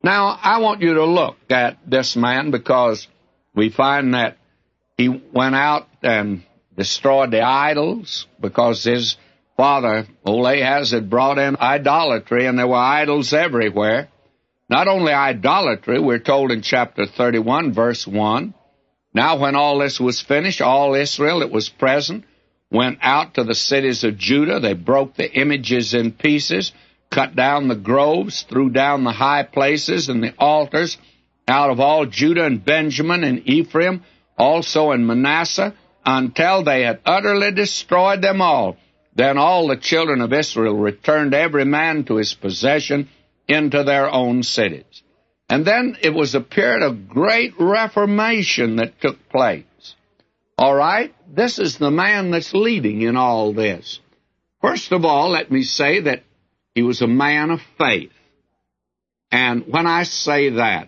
Now, I want you to look at this man, because we find that he went out and destroyed the idols, because his father, old Ahaz, had brought in idolatry, and there were idols everywhere. Not only idolatry, we're told in chapter 31, verse 1, now when all this was finished, all Israel that was present went out to the cities of Judah. They broke the images in pieces, cut down the groves, threw down the high places and the altars out of all Judah and Benjamin and Ephraim, also in Manasseh, until they had utterly destroyed them all. Then all the children of Israel returned every man to his possession into their own cities. And then it was a period of great reformation that took place. All right, this is the man that's leading in all this. First of all, let me say that he was a man of faith. And when I say that,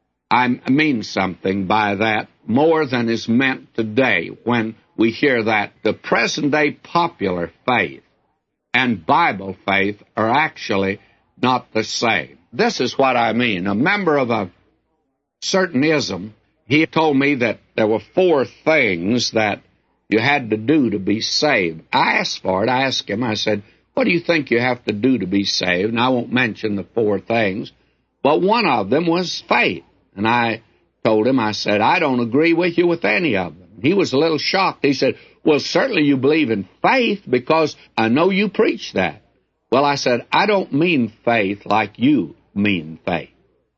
I mean something by that more than is meant today when we hear that the present-day popular faith and Bible faith are actually not the same. This is what I mean. A member of a certain ism, he told me that there were 4 things that you had to do to be saved. I asked for it. I asked him, I said, what do you think you have to do to be saved? And I won't mention the 4 things, but one of them was faith. And I told him, I said, I don't agree with you with any of them. He was a little shocked. He said, well, certainly you believe in faith because I know you preach that. Well, I said, I don't mean faith like you mean faith.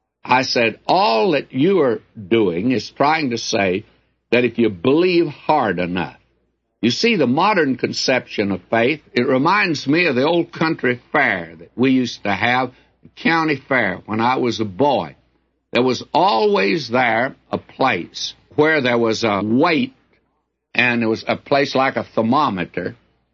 I said, all that you are doing is trying to say that if you believe hard enough. You see, the modern conception of faith, it reminds me of the old country fair that we used to have, the county fair, when I was a boy. There was always there a place where there was a weight, and there was a place like a thermometer,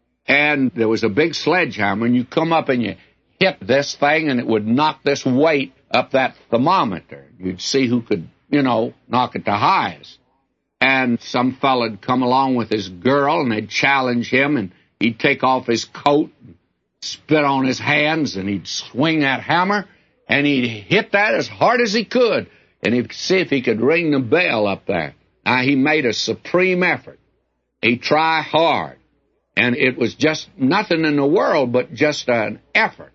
and there was a big sledgehammer, and you come up and you hit this thing, and it would knock this weight up that thermometer. You'd see who could, knock it the highest. And some fella'd come along with his girl, and they'd challenge him, and he'd take off his coat and spit on his hands, and he'd swing that hammer, and he'd hit that as hard as he could, and he'd see if he could ring the bell up there. Now, he made a supreme effort. He'd try hard, and it was just nothing in the world but just an effort.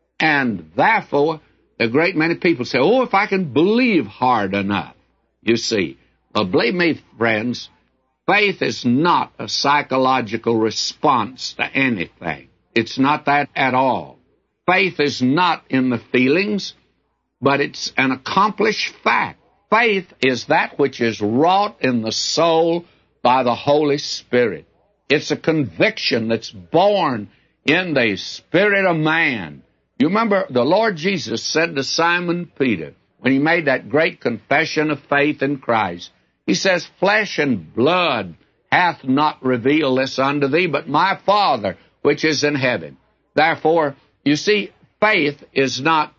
And therefore, a great many people say, oh, if I can believe hard enough, you see. Well, believe me, friends, faith is not a psychological response to anything. It's not that at all. Faith is not in the feelings, but it's an accomplished fact. Faith is that which is wrought in the soul by the Holy Spirit. It's a conviction that's born in the spirit of man. You remember the Lord Jesus said to Simon Peter, when he made that great confession of faith in Christ, he says, flesh and blood hath not revealed this unto thee, but my Father which is in heaven. Therefore, you see, faith is not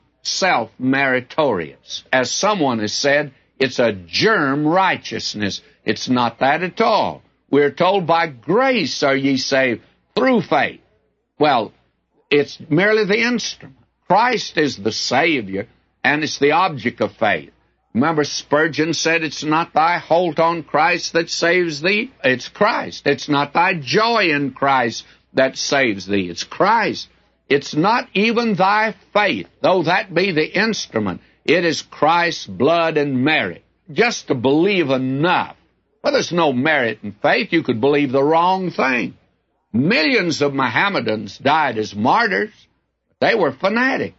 self-meritorious. As someone has said, it's a germ righteousness. It's not that at all. We're told by grace are ye saved through faith. Well, it's merely the instrument. Christ is the Savior, and it's the object of faith. Remember, Spurgeon said, it's not thy hold on Christ that saves thee, it's Christ. It's not thy joy in Christ that saves thee, it's Christ. It's not even thy faith, though that be the instrument. It is Christ's blood and merit. Just to believe enough. Well, there's no merit in faith. You could believe the wrong thing. Millions of Mohammedans died as martyrs. They were fanatics.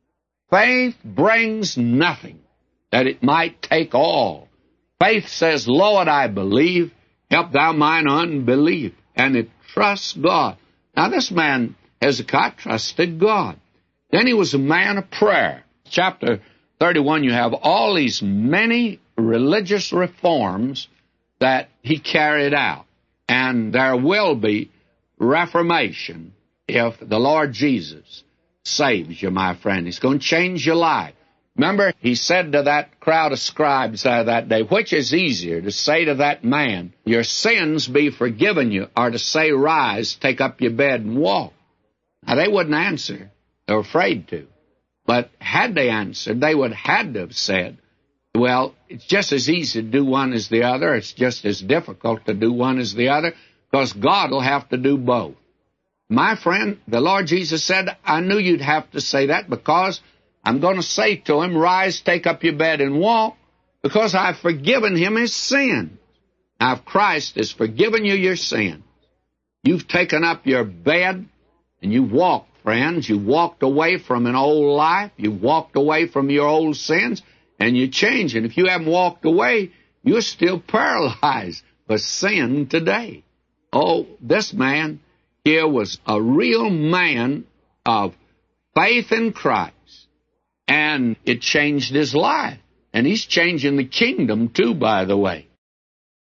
Faith brings nothing, that it might take all. Faith says, Lord, I believe, help thou mine unbelief. And it trusts God. Now, this man, Hezekiah, trusted God. Then he was a man of prayer. Chapter 31, you have all these many religious reforms that he carried out. And there will be reformation if the Lord Jesus saves you, my friend. He's going to change your life. Remember, he said to that crowd of scribes that day, which is easier, to say to that man, your sins be forgiven you, or to say, rise, take up your bed and walk? Now, they wouldn't answer. They were afraid to. But had they answered, they would had to have said, well, it's just as easy to do one as the other. It's just as difficult to do one as the other, because God will have to do both. My friend, the Lord Jesus said, I knew you'd have to say that, because I'm going to say to him, rise, take up your bed and walk, because I've forgiven him his sin. Now, if Christ has forgiven you your sin, you've taken up your bed and you walked, friends. You walked away from an old life. You walked away from your old sins, and you changed. And if you haven't walked away, you're still paralyzed by sin today. Oh, this man here was a real man of faith in Christ, and it changed his life. And he's changing the kingdom, too, by the way.